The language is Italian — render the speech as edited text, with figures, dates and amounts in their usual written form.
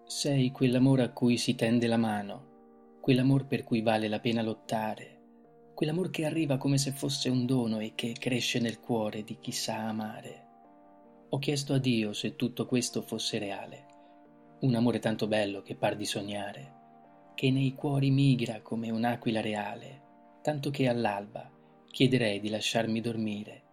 Sei quell'amor a cui si tende la mano, quell'amor per cui vale la pena lottare, quell'amor che arriva come se fosse un dono e che cresce nel cuore di chi sa amare. Ho chiesto a Dio se tutto questo fosse reale, un amore tanto bello che par di sognare, che nei cuori migra come un'aquila reale, tanto che all'alba chiederei di lasciarmi dormire